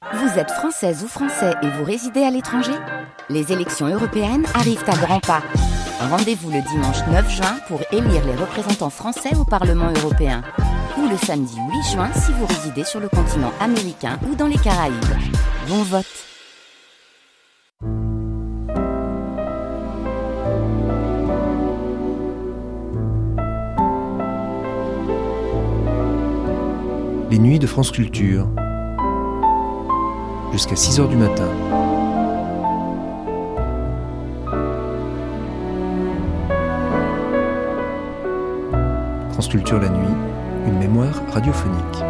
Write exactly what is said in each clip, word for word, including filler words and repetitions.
Vous êtes française ou français et vous résidez à l'étranger ? Les élections européennes arrivent à grands pas. Rendez-vous le dimanche neuf juin pour élire les représentants français au Parlement européen. Ou le samedi huit juin si vous résidez sur le continent américain ou dans les Caraïbes. Bon vote! Les nuits de France Culture. Jusqu'à six heures du matin. France Culture la nuit, une mémoire radiophonique.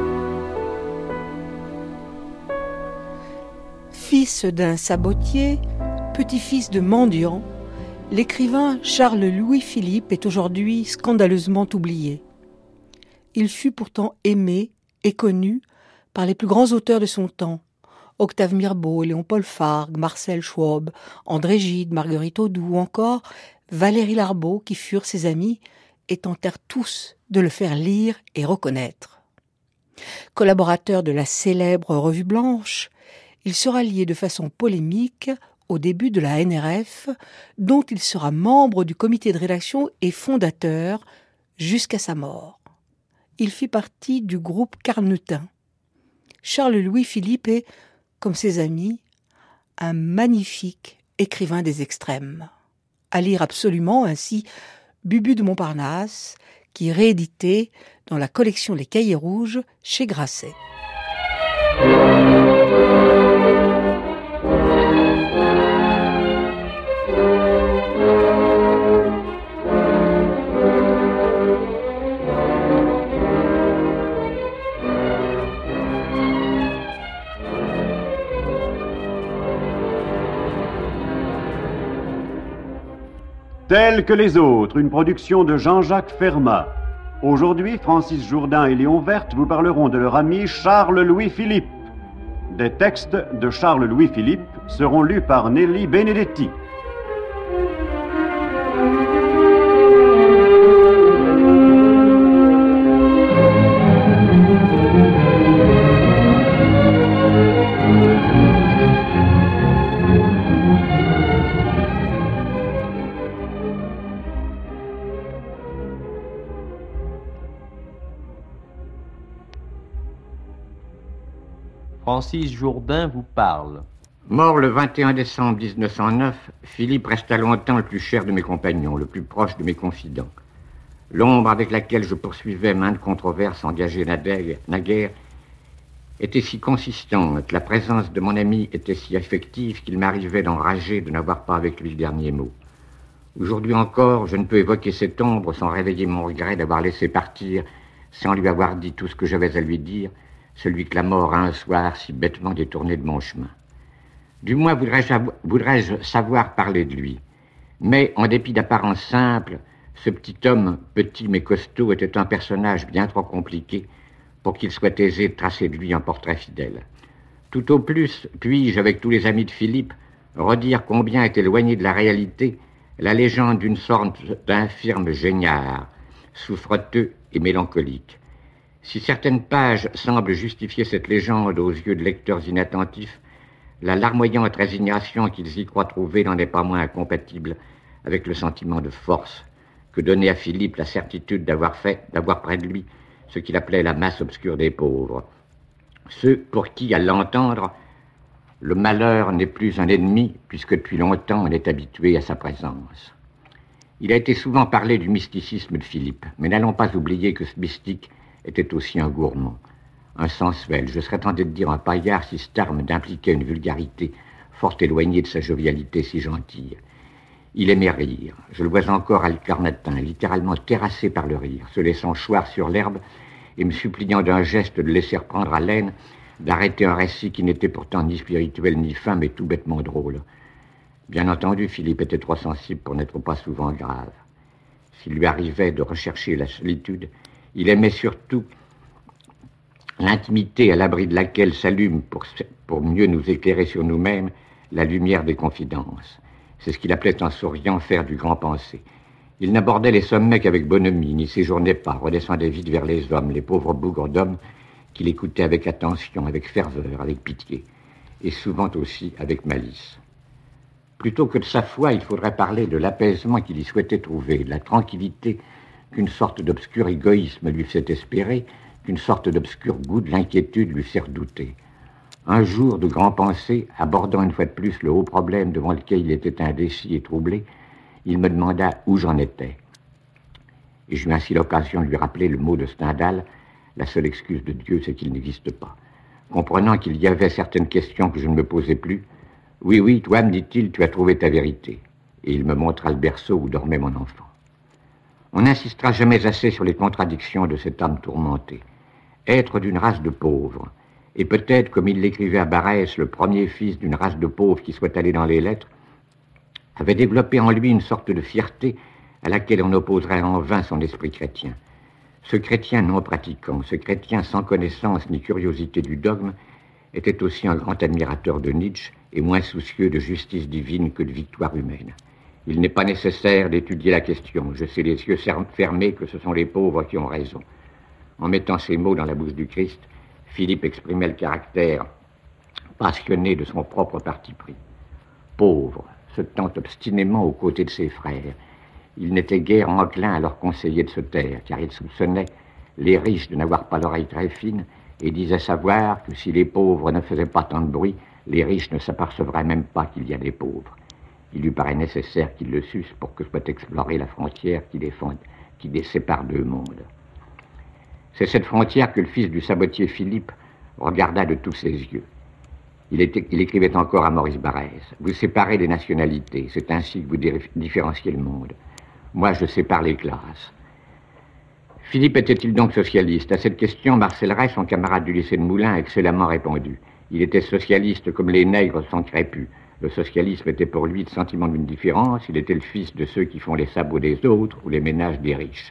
Fils d'un sabotier, petit-fils de mendiant, l'écrivain Charles-Louis Philippe est aujourd'hui scandaleusement oublié. Il fut pourtant aimé et connu par les plus grands auteurs de son temps. Octave Mirbeau, Léon-Paul Fargue, Marcel Schwob, André Gide, Marguerite Audoux ou encore Valérie Larbaud qui furent ses amis et tentèrent tous de le faire lire et reconnaître. Collaborateur de la célèbre Revue Blanche, il sera lié de façon polémique au début de la N R F, dont il sera membre du comité de rédaction et fondateur jusqu'à sa mort. Il fit partie du groupe Carnottin. Charles-Louis Philippe est, comme ses amis, un magnifique écrivain des extrêmes. À lire absolument ainsi Bubu de Montparnasse, qui est réédité dans la collection Les Cahiers Rouges chez Grasset. Tels que les autres, une production de Jean-Jacques Fermat. Aujourd'hui, Francis Jourdain et Léon Verte vous parleront de leur ami Charles-Louis Philippe. Des textes de Charles-Louis Philippe seront lus par Nelly Benedetti. Francis Jourdain vous parle. Mort le vingt et un décembre mille neuf cent neuf, Philippe resta longtemps le plus cher de mes compagnons, le plus proche de mes confidents. L'ombre avec laquelle je poursuivais maintes controverses engagées naguère était si consistante, la présence de mon ami était si affective qu'il m'arrivait d'enrager de n'avoir pas avec lui le dernier mot. Aujourd'hui encore, je ne peux évoquer cette ombre sans réveiller mon regret d'avoir laissé partir, sans lui avoir dit tout ce que j'avais à lui dire, celui que la mort a un soir si bêtement détourné de mon chemin. Du moins voudrais-je, avo- voudrais-je savoir parler de lui. Mais, en dépit d'apparence simple, ce petit homme, petit mais costaud, était un personnage bien trop compliqué pour qu'il soit aisé de tracer de lui un portrait fidèle. Tout au plus, puis-je, avec tous les amis de Philippe, redire combien est éloignée de la réalité la légende d'une sorte d'infirme géniard, souffreteux et mélancolique. Si certaines pages semblent justifier cette légende aux yeux de lecteurs inattentifs, la larmoyante résignation qu'ils y croient trouver n'en est pas moins incompatible avec le sentiment de force que donnait à Philippe la certitude d'avoir fait, d'avoir près de lui ce qu'il appelait la masse obscure des pauvres. Ceux pour qui, à l'entendre, le malheur n'est plus un ennemi, puisque depuis longtemps on est habitué à sa présence. Il a été souvent parlé du mysticisme de Philippe, mais n'allons pas oublier que ce mystique était aussi un gourmand, un sensuel, je serais tenté de dire un paillard si ce terme d'impliquer une vulgarité fort éloignée de sa jovialité si gentille. Il aimait rire, je le vois encore à le Carnatin, littéralement terrassé par le rire, se laissant choir sur l'herbe et me suppliant d'un geste de laisser reprendre haleine, d'arrêter un récit qui n'était pourtant ni spirituel ni fin, mais tout bêtement drôle. Bien entendu, Philippe était trop sensible pour n'être pas souvent grave. S'il lui arrivait de rechercher la solitude, il aimait surtout l'intimité à l'abri de laquelle s'allume, pour, pour mieux nous éclairer sur nous-mêmes, la lumière des confidences. C'est ce qu'il appelait en souriant faire du grand pensée. Il n'abordait les sommets qu'avec bonhomie, n'y séjournait pas, redescendait vite vers les hommes, les pauvres bougres d'hommes qu'il écoutait avec attention, avec ferveur, avec pitié, et souvent aussi avec malice. Plutôt que de sa foi, il faudrait parler de l'apaisement qu'il y souhaitait trouver, de la tranquillité qu'une sorte d'obscur égoïsme lui faisait espérer, qu'une sorte d'obscur goût de l'inquiétude lui fait redouter. Un jour de grand pensée, abordant une fois de plus le haut problème devant lequel il était indécis et troublé, il me demanda où j'en étais. Et j'eus ainsi l'occasion de lui rappeler le mot de Stendhal, la seule excuse de Dieu, c'est qu'il n'existe pas. Comprenant qu'il y avait certaines questions que je ne me posais plus, « Oui, oui, toi, me dit-il, tu as trouvé ta vérité. » Et il me montra le berceau où dormait mon enfant. On n'insistera jamais assez sur les contradictions de cette âme tourmentée. Être d'une race de pauvres, et peut-être, comme il l'écrivait à Barès, le premier fils d'une race de pauvres qui soit allé dans les lettres, avait développé en lui une sorte de fierté à laquelle on opposerait en vain son esprit chrétien. Ce chrétien non pratiquant, ce chrétien sans connaissance ni curiosité du dogme, était aussi un grand admirateur de Nietzsche et moins soucieux de justice divine que de victoire humaine. Il n'est pas nécessaire d'étudier la question. Je sais les yeux fermés que ce sont les pauvres qui ont raison. En mettant ces mots dans la bouche du Christ, Philippe exprimait le caractère passionné de son propre parti pris. Pauvre, se tenant obstinément aux côtés de ses frères, il n'était guère enclin à leur conseiller de se taire, car il soupçonnait les riches de n'avoir pas l'oreille très fine et disait savoir que si les pauvres ne faisaient pas tant de bruit, les riches ne s'apercevraient même pas qu'il y a des pauvres. Il lui paraît nécessaire qu'ils le sussent pour que soit explorée la frontière qui, défend, qui les sépare deux mondes. C'est cette frontière que le fils du sabotier Philippe regarda de tous ses yeux. Il, était, il écrivait encore à Maurice Barrès, « Vous séparez les nationalités, c'est ainsi que vous différenciez le monde. Moi, je sépare les classes. » Philippe était-il donc socialiste? À cette question, Marcel Ray, son camarade du lycée de Moulins, a excellemment répondu. Il était socialiste comme les nègres sont crépus. Le socialisme était pour lui le sentiment d'une différence. Il était le fils de ceux qui font les sabots des autres ou les ménages des riches.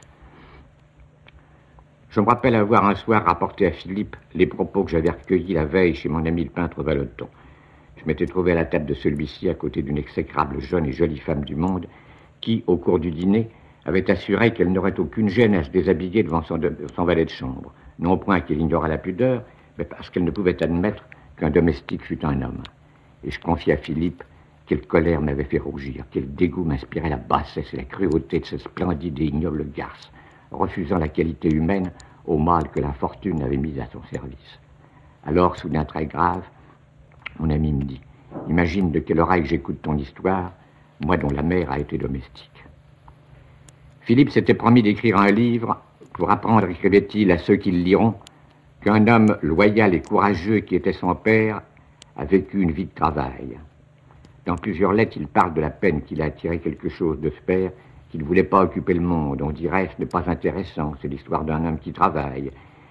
Je me rappelle avoir un soir rapporté à Philippe les propos que j'avais recueillis la veille chez mon ami le peintre Vallotton. Je m'étais trouvé à la table de celui-ci à côté d'une exécrable jeune et jolie femme du monde qui, au cours du dîner, avait assuré qu'elle n'aurait aucune gêne à se déshabiller devant son, de, son valet de chambre. Non point qu'elle ignorât la pudeur, mais parce qu'elle ne pouvait admettre qu'un domestique fût un homme. Et je confiai à Philippe quelle colère m'avait fait rougir, quel dégoût m'inspirait la bassesse et la cruauté de ce splendide et ignoble garce, refusant la qualité humaine au mal que la fortune avait mise à son service. Alors, soudain très grave, mon ami me dit, « Imagine de quelle oreille j'écoute ton histoire, moi dont la mère a été domestique. » Philippe s'était promis d'écrire un livre pour apprendre, écrivait-il à ceux qui le liront, qu'un homme loyal et courageux qui était son père a vécu une vie de travail. Dans plusieurs lettres, il parle de la peine qu'il a attiré quelque chose de ce père, qu'il ne voulait pas occuper le monde. On dirait ce n'est pas intéressant, c'est l'histoire d'un homme qui travaille.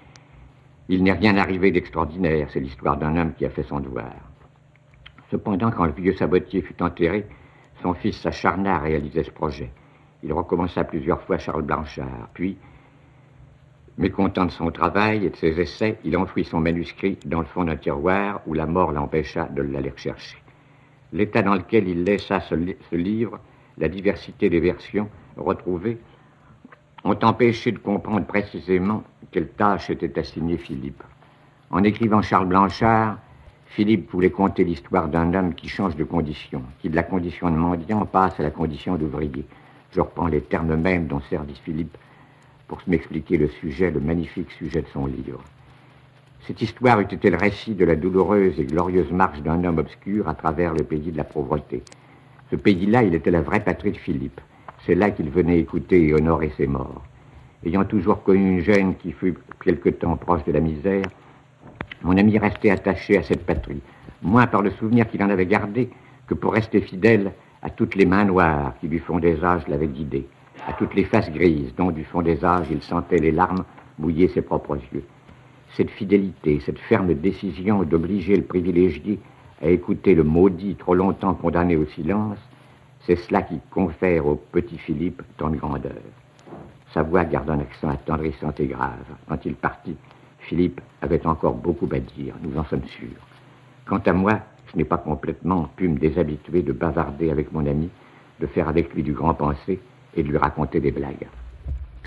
Il n'est rien arrivé d'extraordinaire, c'est l'histoire d'un homme qui a fait son devoir. Cependant, quand le vieux sabotier fut enterré, son fils s'acharna à réaliser ce projet. Il recommença plusieurs fois Charles Blanchard, puis, mécontent de son travail et de ses essais, il enfouit son manuscrit dans le fond d'un tiroir où la mort l'empêcha de l'aller chercher. L'état dans lequel il laissa ce, li- ce livre, la diversité des versions retrouvées, ont empêché de comprendre précisément quelle tâche était assignée Philippe. En écrivant Charles Blanchard, Philippe voulait conter l'histoire d'un homme qui change de condition, qui de la condition de mendiant passe à la condition d'ouvrier. Je reprends les termes mêmes dont servit Philippe pour m'expliquer le sujet, le magnifique sujet de son livre. Cette histoire eût été le récit de la douloureuse et glorieuse marche d'un homme obscur à travers le pays de la pauvreté. Ce pays-là, il était la vraie patrie de Philippe. C'est là qu'il venait écouter et honorer ses morts. Ayant toujours connu une gêne qui fut quelque temps proche de la misère, mon ami restait attaché à cette patrie, moins par le souvenir qu'il en avait gardé que pour rester fidèle à toutes les mains noires qui, du fond des âges, l'avaient guidé, à toutes les faces grises dont, du fond des âges, il sentait les larmes mouiller ses propres yeux. Cette fidélité, cette ferme décision d'obliger le privilégié à écouter le maudit trop longtemps condamné au silence, c'est cela qui confère au petit Philippe tant de grandeur. Sa voix garde un accent attendrissant et grave. Quand il partit, Philippe avait encore beaucoup à dire, nous en sommes sûrs. Quant à moi, je n'ai pas complètement pu me déshabituer de bavarder avec mon ami, de faire avec lui du grand pensée et de lui raconter des blagues.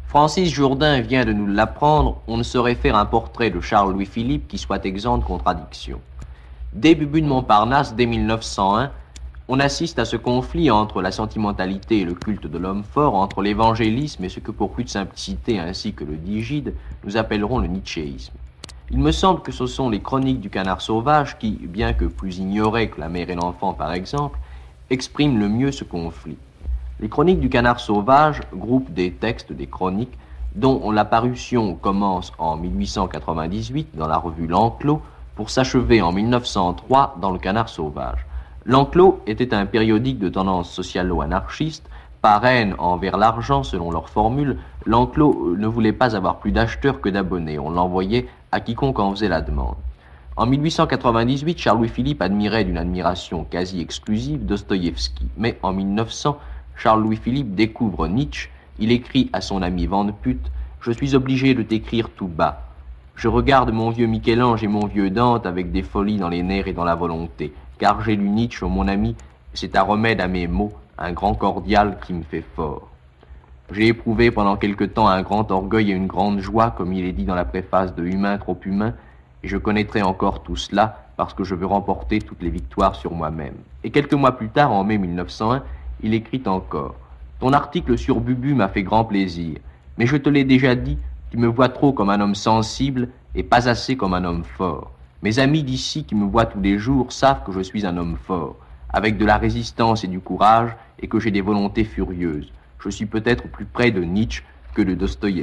Francis Jourdain vient de nous l'apprendre, on ne saurait faire un portrait de Charles-Louis Philippe qui soit exempt de contradiction. Dès Bubu de Montparnasse, dès mille neuf cent un, on assiste à ce conflit entre la sentimentalité et le culte de l'homme fort, entre l'évangélisme et ce que pour plus de simplicité ainsi que le digide, nous appellerons le nietzschéisme. Il me semble que ce sont les chroniques du Canard sauvage qui, bien que plus ignorées que La mère et l'enfant par exemple, expriment le mieux ce conflit. Les chroniques du Canard sauvage groupent des textes, des chroniques, dont la parution commence en mille huit cent quatre-vingt-dix-huit dans la revue L'Enclos pour s'achever en mille neuf cent trois dans le Canard sauvage. L'Enclos était un périodique de tendance socialo-anarchiste, parraine envers l'argent selon leur formule. L'Enclos ne voulait pas avoir plus d'acheteurs que d'abonnés, on l'envoyait à quiconque en faisait la demande. En mille huit cent quatre-vingt-dix-huit, Charles-Louis Philippe admirait d'une admiration quasi exclusive Dostoïevski, mais en mille neuf cents, Charles-Louis Philippe découvre Nietzsche. Il écrit à son ami Van de Putte « Je suis obligé de t'écrire tout bas. Je regarde mon vieux Michel-Ange et mon vieux Dante avec des folies dans les nerfs et dans la volonté, car j'ai lu Nietzsche, mon ami, c'est un remède à mes maux, un grand cordial qui me fait fort. J'ai éprouvé pendant quelque temps un grand orgueil et une grande joie, comme il est dit dans la préface de Humain trop humain, et je connaîtrai encore tout cela parce que je veux remporter toutes les victoires sur moi-même. » Et quelques mois plus tard, en mai mille neuf cent un, il écrit encore « Ton article sur Bubu m'a fait grand plaisir, mais je te l'ai déjà dit, tu me vois trop comme un homme sensible et pas assez comme un homme fort. Mes amis d'ici qui me voient tous les jours savent que je suis un homme fort, avec de la résistance et du courage, et que j'ai des volontés furieuses. Je suis peut-être plus près de Nietzsche que de Dostoïevski. »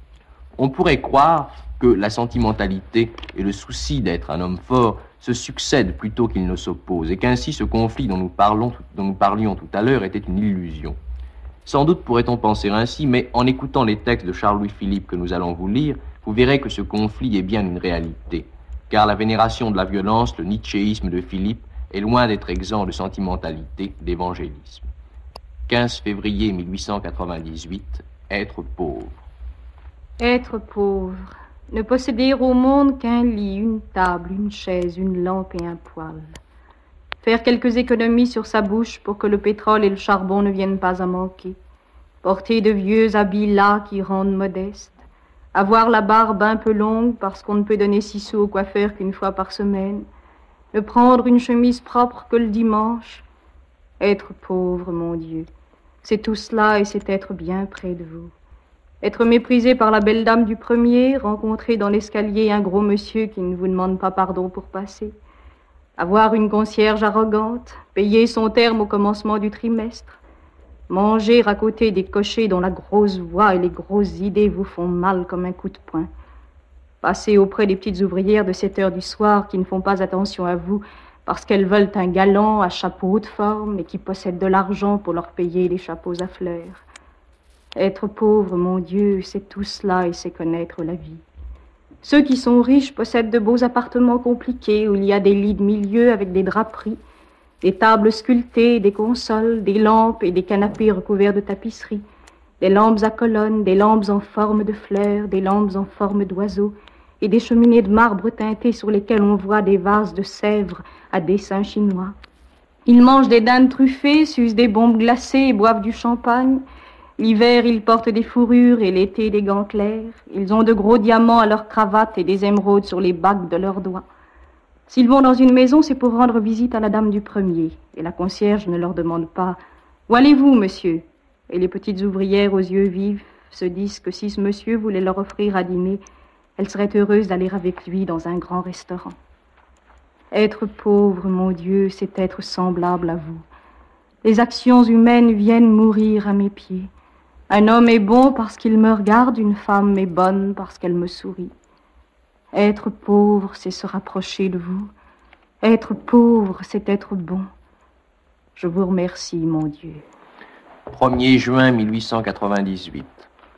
On pourrait croire que la sentimentalité et le souci d'être un homme fort se succèdent plutôt qu'ils ne s'opposent, et qu'ainsi ce conflit dont nous, parlons, dont nous parlions tout à l'heure était une illusion. Sans doute pourrait-on penser ainsi, mais en écoutant les textes de Charles-Louis Philippe que nous allons vous lire, vous verrez que ce conflit est bien une réalité, car la vénération de la violence, le nietzschéisme de Philippe, est loin d'être exempt de sentimentalité, d'évangélisme. quinze février mille huit cent quatre-vingt-dix-huit, être pauvre. Être pauvre, ne posséder au monde qu'un lit, une table, une chaise, une lampe et un poêle. Faire quelques économies sur sa bouche pour que le pétrole et le charbon ne viennent pas à manquer. Porter de vieux habits las qui rendent modeste. Avoir la barbe un peu longue parce qu'on ne peut donner six sous au coiffeur qu'une fois par semaine. Ne prendre une chemise propre que le dimanche. Être pauvre, mon Dieu, c'est tout cela et c'est être bien près de vous. Être méprisé par la belle dame du premier, rencontrer dans l'escalier un gros monsieur qui ne vous demande pas pardon pour passer. Avoir une concierge arrogante, payer son terme au commencement du trimestre. Manger à côté des cochers dont la grosse voix et les grosses idées vous font mal comme un coup de poing. Passer auprès des petites ouvrières de sept heures du soir qui ne font pas attention à vous parce qu'elles veulent un galant à chapeau de forme et qui possèdent de l'argent pour leur payer les chapeaux à fleurs. Être pauvre, mon Dieu, c'est tout cela et c'est connaître la vie. Ceux qui sont riches possèdent de beaux appartements compliqués où il y a des lits de milieu avec des draperies, des tables sculptées, des consoles, des lampes et des canapés recouverts de tapisseries, des lampes à colonnes, des lampes en forme de fleurs, des lampes en forme d'oiseaux et des cheminées de marbre teinté sur lesquelles on voit des vases de Sèvres à dessin chinois. Ils mangent des dindes truffées, sucent des bombes glacées et boivent du champagne. L'hiver, ils portent des fourrures et l'été, des gants clairs. Ils ont de gros diamants à leur cravate et des émeraudes sur les bagues de leurs doigts. S'ils vont dans une maison, c'est pour rendre visite à la dame du premier. Et la concierge ne leur demande pas « Où allez-vous, monsieur ?» Et les petites ouvrières aux yeux vifs se disent que si ce monsieur voulait leur offrir à dîner, elles seraient heureuses d'aller avec lui dans un grand restaurant. Être pauvre, mon Dieu, c'est être semblable à vous. Les actions humaines viennent mourir à mes pieds. Un homme est bon parce qu'il me regarde, une femme est bonne parce qu'elle me sourit. Être pauvre, c'est se rapprocher de vous. Être pauvre, c'est être bon. Je vous remercie, mon Dieu. premier juin mille huit cent quatre-vingt-dix-huit.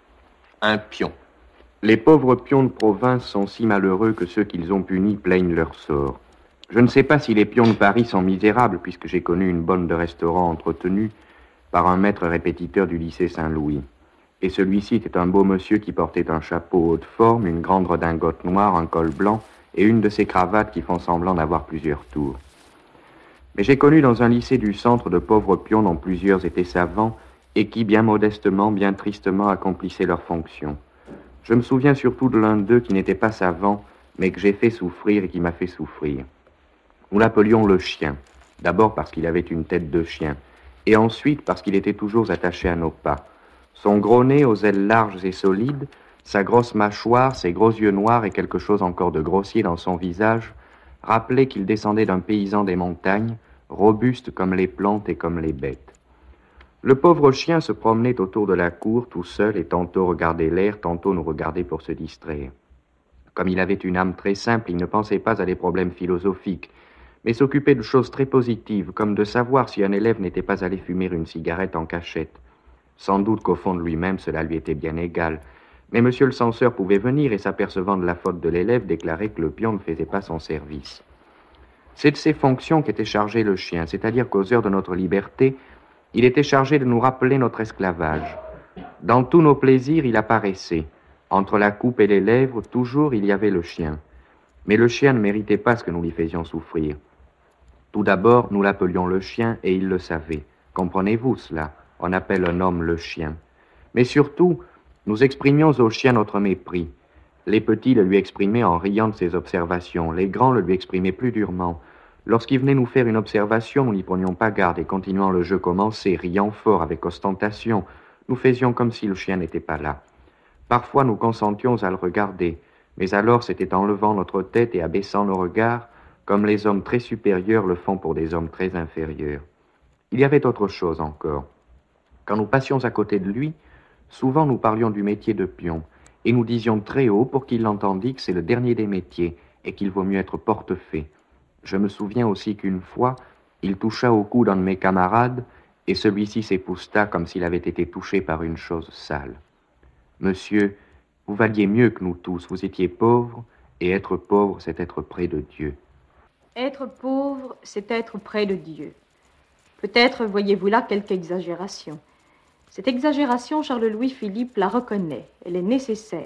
Un pion. Les pauvres pions de province sont si malheureux que ceux qu'ils ont punis plaignent leur sort. Je ne sais pas si les pions de Paris sont misérables, puisque j'ai connu une bonne de restaurant entretenue par un maître répétiteur du lycée Saint-Louis. Et celui-ci était un beau monsieur qui portait un chapeau haute forme, une grande redingote noire, un col blanc et une de ces cravates qui font semblant d'avoir plusieurs tours. Mais j'ai connu dans un lycée du centre de pauvres pions dont plusieurs étaient savants et qui, bien modestement, bien tristement, accomplissaient leurs fonctions. Je me souviens surtout de l'un d'eux qui n'était pas savant, mais que j'ai fait souffrir et qui m'a fait souffrir. Nous l'appelions le chien, d'abord parce qu'il avait une tête de chien, et ensuite parce qu'il était toujours attaché à nos pas. Son gros nez aux ailes larges et solides, sa grosse mâchoire, ses gros yeux noirs et quelque chose encore de grossier dans son visage, rappelaient qu'il descendait d'un paysan des montagnes, robuste comme les plantes et comme les bêtes. Le pauvre chien se promenait autour de la cour tout seul et tantôt regardait l'air, tantôt nous regardait pour se distraire. Comme il avait une âme très simple, il ne pensait pas à des problèmes philosophiques, mais s'occupait de choses très positives, comme de savoir si un élève n'était pas allé fumer une cigarette en cachette. Sans doute qu'au fond de lui-même, cela lui était bien égal. Mais monsieur le censeur pouvait venir et, s'apercevant de la faute de l'élève, déclarer que le pion ne faisait pas son service. C'est de ces fonctions qu'était chargé le chien, c'est-à-dire qu'aux heures de notre liberté, il était chargé de nous rappeler notre esclavage. Dans tous nos plaisirs, il apparaissait. Entre la coupe et les lèvres, toujours il y avait le chien. Mais le chien ne méritait pas ce que nous lui faisions souffrir. Tout d'abord, nous l'appelions le chien et il le savait. Comprenez-vous cela? On appelle un homme le chien. Mais surtout, nous exprimions au chien notre mépris. Les petits le lui exprimaient en riant de ses observations. Les grands le lui exprimaient plus durement. Lorsqu'il venait nous faire une observation, nous n'y prenions pas garde et continuant le jeu commencé, riant fort avec ostentation, nous faisions comme si le chien n'était pas là. Parfois, nous consentions à le regarder, mais alors c'était en levant notre tête et abaissant nos regards, comme les hommes très supérieurs le font pour des hommes très inférieurs. Il y avait autre chose encore. Quand nous passions à côté de lui, souvent nous parlions du métier de pion, et nous disions très haut pour qu'il l'entendît que c'est le dernier des métiers, et qu'il vaut mieux être porte-fée. Je me souviens aussi qu'une fois, il toucha au cou d'un de mes camarades, et celui-ci s'épousta comme s'il avait été touché par une chose sale. Monsieur, vous valiez mieux que nous tous, vous étiez pauvre, et être pauvre, c'est être près de Dieu. Être pauvre, c'est être près de Dieu. Peut-être voyez-vous là quelque exagération. Cette exagération, Charles-Louis Philippe la reconnaît, elle est nécessaire.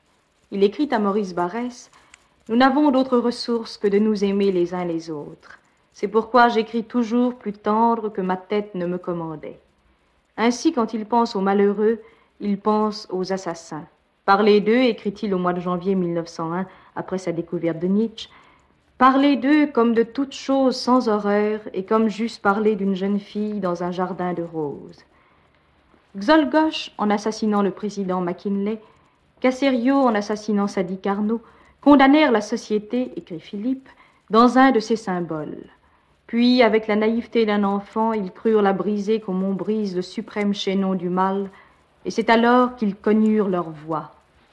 Il écrit à Maurice Barrès « Nous n'avons d'autre ressource que de nous aimer les uns les autres. C'est pourquoi j'écris toujours plus tendre que ma tête ne me commandait. » Ainsi, quand il pense aux malheureux, il pense aux assassins. Parler d'eux, écrit-il au mois de janvier mille neuf cent un, après sa découverte de Nietzsche, parler d'eux comme de toutes choses sans horreur et comme j'eusse parlé d'une jeune fille dans un jardin de roses. Xolgosch en assassinant le président McKinley, Caserio en assassinant Sadi Carnot, condamnèrent la société, écrit Philippe, dans un de ses symboles. Puis, avec la naïveté d'un enfant, ils crurent la briser comme on brise le suprême chaînon du mal, et c'est alors qu'ils connurent leur voie.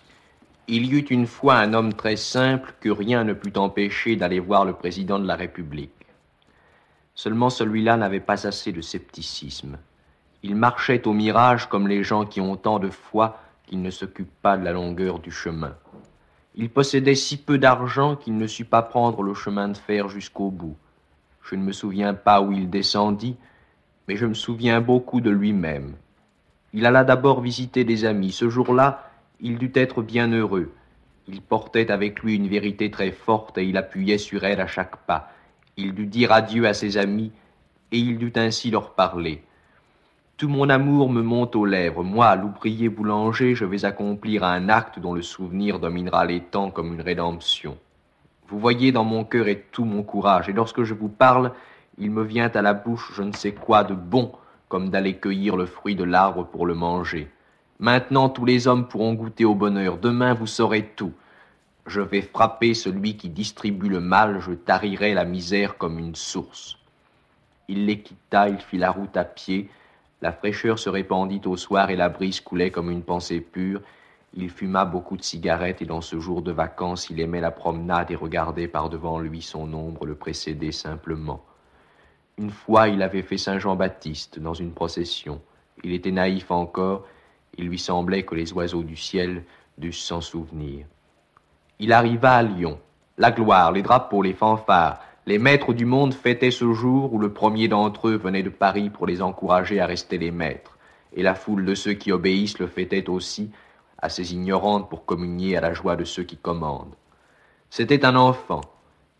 Il y eut une fois un homme très simple que rien ne put empêcher d'aller voir le président de la République. Seulement celui-là n'avait pas assez de scepticisme. Il marchait au mirage comme les gens qui ont tant de foi qu'ils ne s'occupent pas de la longueur du chemin. Il possédait si peu d'argent qu'il ne sut pas prendre le chemin de fer jusqu'au bout. Je ne me souviens pas où il descendit, mais je me souviens beaucoup de lui-même. Il alla d'abord visiter des amis. Ce jour-là, il dut être bien heureux. Il portait avec lui une vérité très forte et il appuyait sur elle à chaque pas. Il dut dire adieu à ses amis et il dut ainsi leur parler. Tout mon amour me monte aux lèvres. Moi, l'ouvrier boulanger, je vais accomplir un acte dont le souvenir dominera les temps comme une rédemption. Vous voyez, dans mon cœur est tout mon courage, et lorsque je vous parle, il me vient à la bouche je ne sais quoi de bon, comme d'aller cueillir le fruit de l'arbre pour le manger. Maintenant, tous les hommes pourront goûter au bonheur. Demain, vous saurez tout. Je vais frapper celui qui distribue le mal, je tarirai la misère comme une source. Il les quitta, il fit la route à pied. La fraîcheur se répandit au soir et la brise coulait comme une pensée pure. Il fuma beaucoup de cigarettes et dans ce jour de vacances, il aimait la promenade et regardait par devant lui son ombre le précéder simplement. Une fois, il avait fait Saint-Jean-Baptiste dans une procession. Il était naïf encore. Il lui semblait que les oiseaux du ciel dussent s'en souvenir. Il arriva à Lyon. La gloire, les drapeaux, les fanfares, les maîtres du monde fêtaient ce jour où le premier d'entre eux venait de Paris pour les encourager à rester les maîtres. Et la foule de ceux qui obéissent le fêtait aussi, assez ignorante pour communier à la joie de ceux qui commandent. C'était un enfant.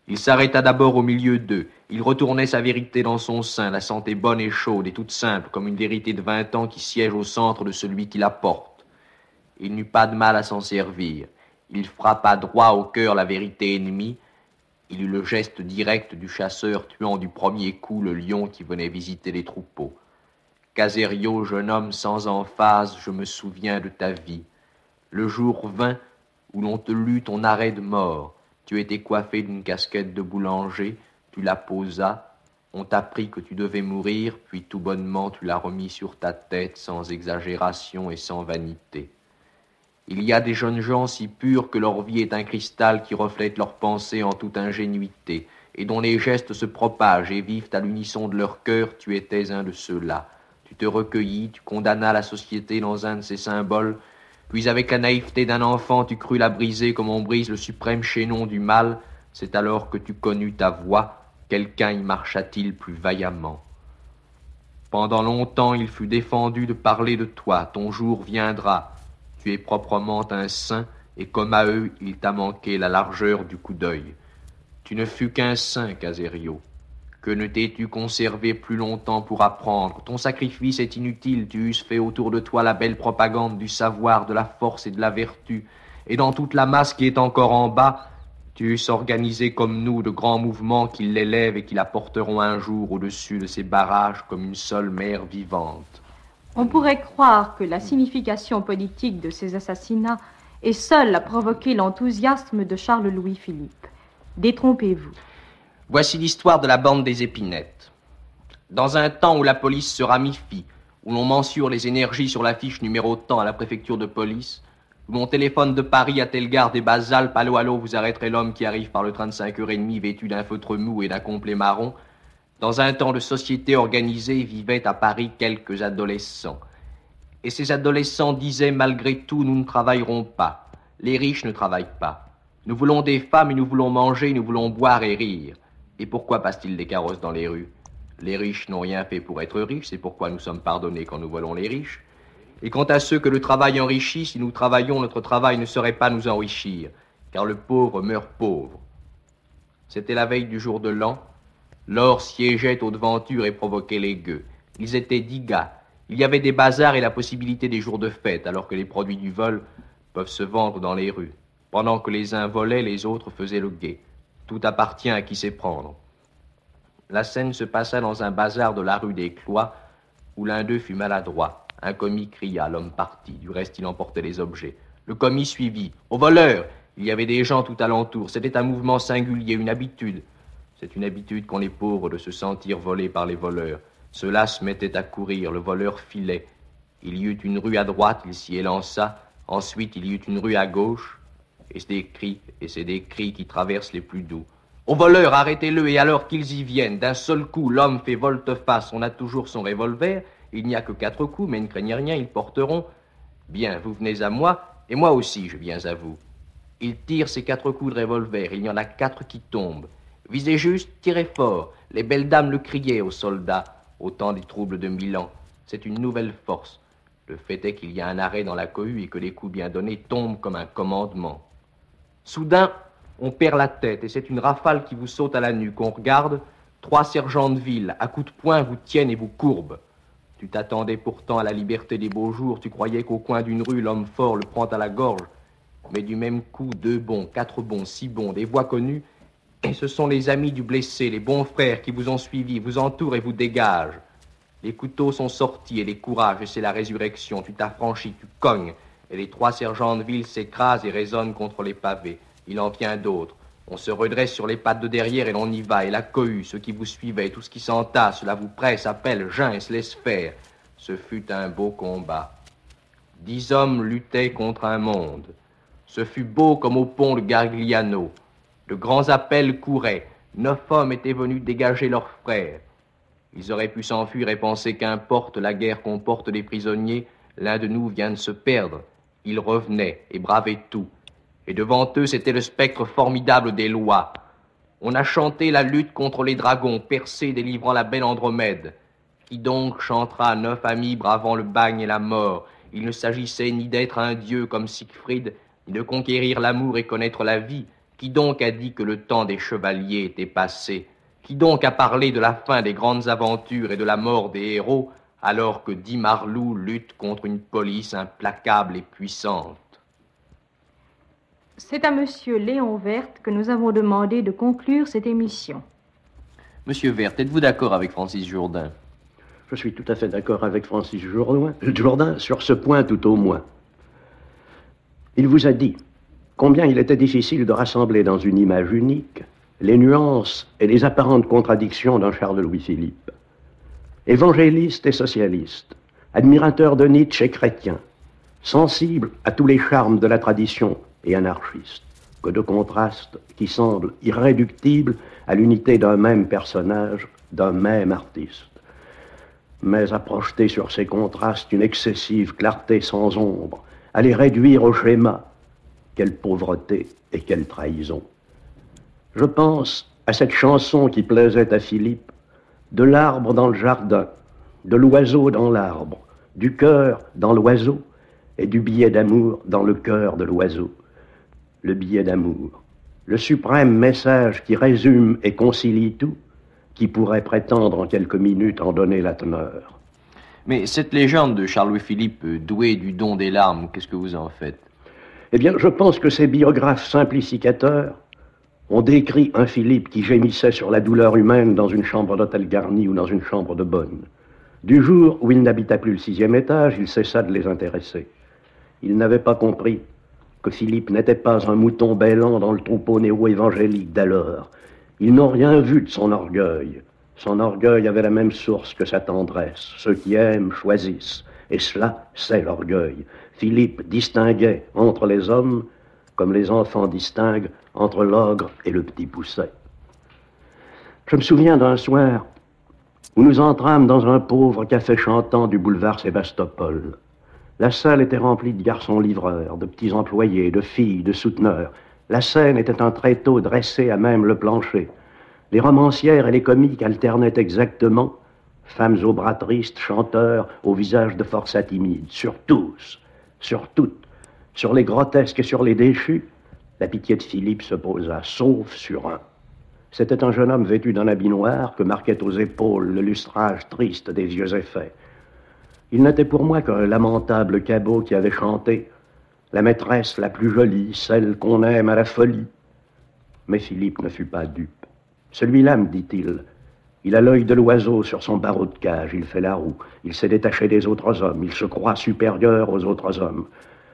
Il s'arrêta d'abord au milieu d'eux. Il retournait sa vérité dans son sein, la sentait bonne et chaude et toute simple, comme une vérité de vingt ans qui siège au centre de celui qui la porte. Il n'eut pas de mal à s'en servir. Il frappa droit au cœur la vérité ennemie. Il eut le geste direct du chasseur tuant du premier coup le lion qui venait visiter les troupeaux. Caserio, jeune homme sans emphase, je me souviens de ta vie. Le jour vint où l'on te lut ton arrêt de mort. Tu étais coiffé d'une casquette de boulanger, tu la posas, on t'apprit que tu devais mourir, puis tout bonnement tu l'as remis sur ta tête sans exagération et sans vanité. Il y a des jeunes gens si purs que leur vie est un cristal qui reflète leurs pensées en toute ingénuité, et dont les gestes se propagent et vivent à l'unisson de leur cœur. Tu étais un de ceux-là. Tu te recueillis, tu condamnas la société dans un de ses symboles, puis avec la naïveté d'un enfant, tu crus la briser comme on brise le suprême chaînon du mal. C'est alors que tu connus ta voie. Quelqu'un y marcha-t-il plus vaillamment? Pendant longtemps, il fut défendu de parler de toi. Ton jour viendra. Tu es proprement un saint, et comme à eux, il t'a manqué la largeur du coup d'œil. Tu ne fus qu'un saint, Caserio. Que ne t'es-tu conservé plus longtemps pour apprendre? Ton sacrifice est inutile, tu eusses fait autour de toi la belle propagande du savoir, de la force et de la vertu, et dans toute la masse qui est encore en bas, tu eusses organisé comme nous de grands mouvements qui l'élèvent et qui la porteront un jour au-dessus de ces barrages comme une seule mer vivante. On pourrait croire que la signification politique de ces assassinats est seule à provoquer l'enthousiasme de Charles-Louis Philippe. Détrompez-vous. Voici l'histoire de la bande des Épinettes. Dans un temps où la police se ramifie, où l'on mensure les énergies sur l'affiche numéro tant à la préfecture de police, où l'on téléphone de Paris à telle gare des Basses-Alpes, allô, allô, vous arrêterez l'homme qui arrive par le train de cinq heures trente vêtu d'un feutre mou et d'un complet marron. Dans un temps de société organisée, vivaient à Paris quelques adolescents. Et ces adolescents disaient, malgré tout, nous ne travaillerons pas. Les riches ne travaillent pas. Nous voulons des femmes et nous voulons manger, nous voulons boire et rire. Et pourquoi passe-t-il des carrosses dans les rues? Les riches n'ont rien fait pour être riches, c'est pourquoi nous sommes pardonnés quand nous volons les riches. Et quant à ceux que le travail enrichit, si nous travaillons, notre travail ne saurait pas nous enrichir, car le pauvre meurt pauvre. C'était la veille du jour de l'an. L'or siégeait aux devantures et provoquait les gueux. Ils étaient dix gars. Il y avait des bazars et la possibilité des jours de fête, alors que les produits du vol peuvent se vendre dans les rues. Pendant que les uns volaient, les autres faisaient le guet. Tout appartient à qui sait prendre. La scène se passa dans un bazar de la rue des Clois, où l'un d'eux fut maladroit. Un commis cria, l'homme partit. Du reste, il emportait les objets. Le commis suivit. Au voleur! Il y avait des gens tout alentour. C'était un mouvement singulier, une habitude. C'est une habitude qu'ont les pauvres de se sentir volés par les voleurs. Ceux-là se mettaient à courir, le voleur filait. Il y eut une rue à droite, il s'y élança. Ensuite, il y eut une rue à gauche. Et c'est des cris, et c'est des cris qui traversent les plus doux. Au voleur, arrêtez-le, et alors qu'ils y viennent, d'un seul coup, l'homme fait volte-face. On a toujours son revolver. Il n'y a que quatre coups, mais ne craignez rien, ils porteront. Bien, vous venez à moi, et moi aussi, je viens à vous. Il tire ses quatre coups de revolver, il y en a quatre qui tombent. Visez juste, tirez fort. Les belles dames le criaient aux soldats, au temps des troubles de Milan. C'est une nouvelle force. Le fait est qu'il y a un arrêt dans la cohue et que les coups bien donnés tombent comme un commandement. Soudain, on perd la tête et c'est une rafale qui vous saute à la nuque. On regarde, trois sergents de ville, à coups de poing, vous tiennent et vous courbent. Tu t'attendais pourtant à la liberté des beaux jours. Tu croyais qu'au coin d'une rue, l'homme fort le prend à la gorge. Mais du même coup, deux bons, quatre bons, six bons, des voix connues. Et ce sont les amis du blessé, les bons frères qui vous ont suivi, vous entourent et vous dégagent. Les couteaux sont sortis et les courages, et c'est la résurrection. Tu t'affranchis, tu cognes, et les trois sergents de ville s'écrasent et résonnent contre les pavés. Il en vient d'autres. On se redresse sur les pattes de derrière et l'on y va. Et la cohue, ceux qui vous suivaient, tout ce qui s'entasse, cela vous presse, appelle, geint et se laisse faire. Ce fut un beau combat. Dix hommes luttaient contre un monde. Ce fut beau comme au pont de Garigliano. De grands appels couraient. Neuf hommes étaient venus dégager leurs frères. Ils auraient pu s'enfuir et penser qu'importe la guerre comporte des prisonniers, l'un de nous vient de se perdre. Ils revenaient et bravaient tout. Et devant eux, c'était le spectre formidable des lois. On a chanté la lutte contre les dragons, Persée délivrant la belle Andromède. Qui donc chantera neuf amis bravant le bagne et la mort? Il ne s'agissait ni d'être un dieu comme Siegfried, ni de conquérir l'amour et connaître la vie, Qui donc a dit que le temps des chevaliers était passé? Qui donc a parlé de la fin des grandes aventures et de la mort des héros, alors que Di Marlou lutte contre une police implacable et puissante? C'est à Monsieur Léon Werth que nous avons demandé de conclure cette émission. Monsieur Werth, êtes-vous d'accord avec Francis Jourdain? Je suis tout à fait d'accord avec Francis Jourdain, Jourdain sur ce point tout au moins. Il vous a dit combien il était difficile de rassembler dans une image unique les nuances et les apparentes contradictions d'un Charles-Louis-Philippe. Évangéliste et socialiste, admirateur de Nietzsche et chrétien, sensible à tous les charmes de la tradition et anarchiste, que de contrastes qui semblent irréductibles à l'unité d'un même personnage, d'un même artiste. Mais à projeter sur ces contrastes une excessive clarté sans ombre, à les réduire au schéma, quelle pauvreté et quelle trahison. Je pense à cette chanson qui plaisait à Philippe, de l'arbre dans le jardin, de l'oiseau dans l'arbre, du cœur dans l'oiseau et du billet d'amour dans le cœur de l'oiseau. Le billet d'amour, le suprême message qui résume et concilie tout, qui pourrait prétendre en quelques minutes en donner la teneur. Mais cette légende de Charles-Louis-Philippe, doué du don des larmes, qu'est-ce que vous en faites? Eh bien, je pense que ces biographes simplificateurs ont décrit un Philippe qui gémissait sur la douleur humaine dans une chambre d'hôtel garnie ou dans une chambre de bonne. Du jour où il n'habita plus le sixième étage, il cessa de les intéresser. Il n'avait pas compris que Philippe n'était pas un mouton bêlant dans le troupeau néo-évangélique d'alors. Ils n'ont rien vu de son orgueil. Son orgueil avait la même source que sa tendresse. Ceux qui aiment choisissent. Et cela, c'est l'orgueil. Philippe distinguait entre les hommes comme les enfants distinguent entre l'ogre et le petit pousset. Je me souviens d'un soir où nous entrâmes dans un pauvre café chantant du boulevard Sébastopol. La salle était remplie de garçons livreurs, de petits employés, de filles, de souteneurs. La scène était un tréteau dressé à même le plancher. Les romancières et les comiques alternaient exactement, femmes aux bras tristes, chanteurs, au visage de forçats timides, sur tous, sur toutes. Sur les grotesques et sur les déchus, la pitié de Philippe se posa, sauf sur un. C'était un jeune homme vêtu d'un habit noir que marquait aux épaules le lustrage triste des vieux effets. Il n'était pour moi qu'un lamentable cabot qui avait chanté « La maîtresse la plus jolie, celle qu'on aime à la folie ». Mais Philippe ne fut pas dupe. Celui-là, me dit-il, il a l'œil de l'oiseau sur son barreau de cage, il fait la roue, il s'est détaché des autres hommes, il se croit supérieur aux autres hommes.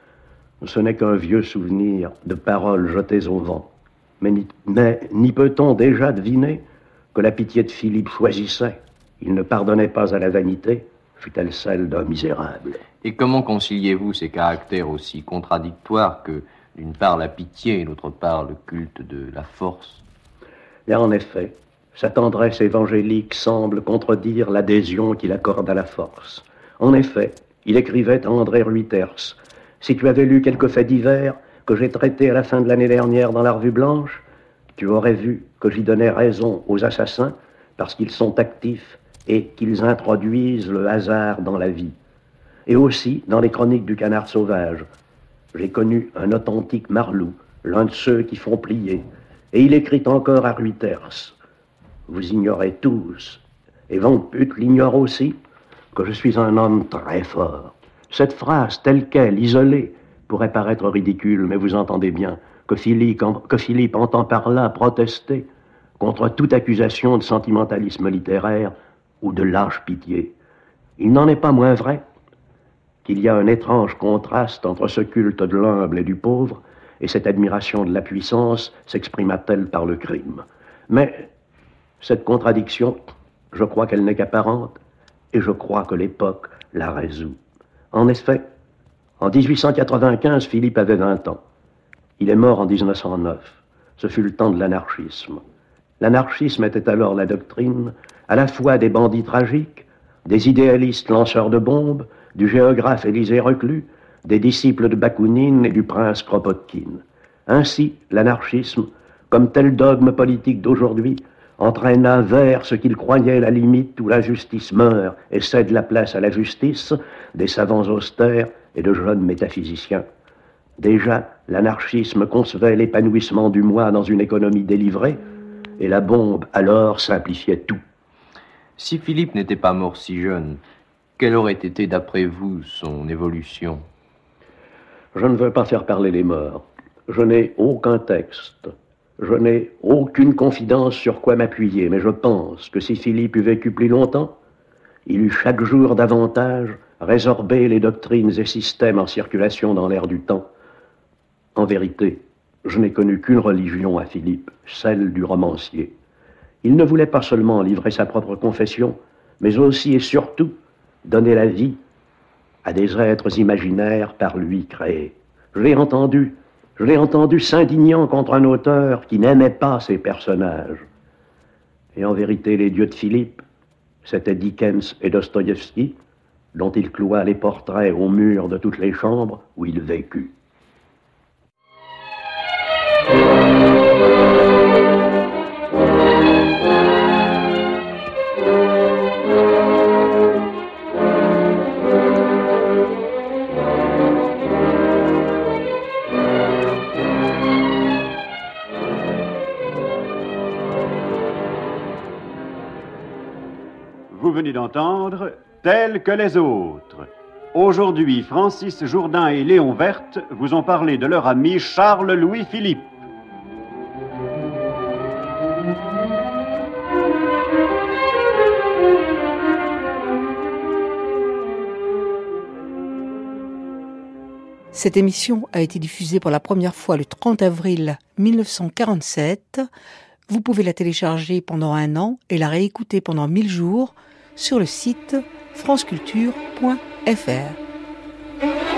Ce n'est qu'un vieux souvenir de paroles jetées au vent. Mais ni, mais, ni peut-on déjà deviner que la pitié de Philippe choisissait. Il ne pardonnait pas à la vanité, fut-elle celle d'un misérable. Et comment conciliez-vous ces caractères aussi contradictoires que, d'une part, la pitié et d'autre part, le culte de la force? Et en effet, sa tendresse évangélique semble contredire l'adhésion qu'il accorde à la force. En effet, il écrivait à André Ruiters « Si tu avais lu quelques faits divers que j'ai traités à la fin de l'année dernière dans la Revue Blanche, tu aurais vu que j'y donnais raison aux assassins parce qu'ils sont actifs et qu'ils introduisent le hasard dans la vie. Et aussi, dans les chroniques du Canard sauvage, j'ai connu un authentique Marlou, l'un de ceux qui font plier. Et il écrit encore à Ruiters « Vous ignorez tous, et Van Putte l'ignore aussi, que je suis un homme très fort. » Cette phrase, telle qu'elle, isolée, pourrait paraître ridicule, mais vous entendez bien que Philippe, que Philippe entend par là protester contre toute accusation de sentimentalisme littéraire ou de lâche pitié. Il n'en est pas moins vrai qu'il y a un étrange contraste entre ce culte de l'humble et du pauvre et cette admiration de la puissance s'exprima-t-elle par le crime. Mais cette contradiction, je crois qu'elle n'est qu'apparente et je crois que l'époque la résout. En effet, en dix-huit cent quatre-vingt-quinze, Philippe avait vingt ans. Il est mort en dix-neuf cent neuf. Ce fut le temps de l'anarchisme. L'anarchisme était alors la doctrine à la fois des bandits tragiques, des idéalistes lanceurs de bombes, du géographe Élisée Reclus, des disciples de Bakounine et du prince Kropotkin. Ainsi, l'anarchisme, comme tel dogme politique d'aujourd'hui, entraîna vers ce qu'il croyait la limite où la justice meurt et cède la place à la justice, des savants austères et de jeunes métaphysiciens. Déjà, l'anarchisme concevait l'épanouissement du moi dans une économie délivrée, et la bombe alors simplifiait tout. Si Philippe n'était pas mort si jeune, quelle aurait été, d'après vous, son évolution? Je ne veux pas faire parler les morts. Je n'ai aucun texte. Je n'ai aucune confidence sur quoi m'appuyer, mais je pense que si Philippe eût vécu plus longtemps, il eût chaque jour davantage résorbé les doctrines et systèmes en circulation dans l'air du temps. En vérité, je n'ai connu qu'une religion à Philippe, celle du romancier. Il ne voulait pas seulement livrer sa propre confession, mais aussi et surtout donner la vie à des êtres imaginaires par lui créés. Je l'ai entendu, je l'ai entendu s'indignant contre un auteur qui n'aimait pas ses personnages. Et en vérité, les dieux de Philippe, c'était Dickens et Dostoïevski, dont il cloua les portraits au mur de toutes les chambres où il vécut. Vous venez d'entendre Tels que les autres. Aujourd'hui, Francis Jourdain et Léon Werth vous ont parlé de leur ami Charles-Louis Philippe. Cette émission a été diffusée pour la première fois le trente avril mille neuf cent quarante-sept. Vous pouvez la télécharger pendant un an et la réécouter pendant mille jours sur le site franceculture point f r.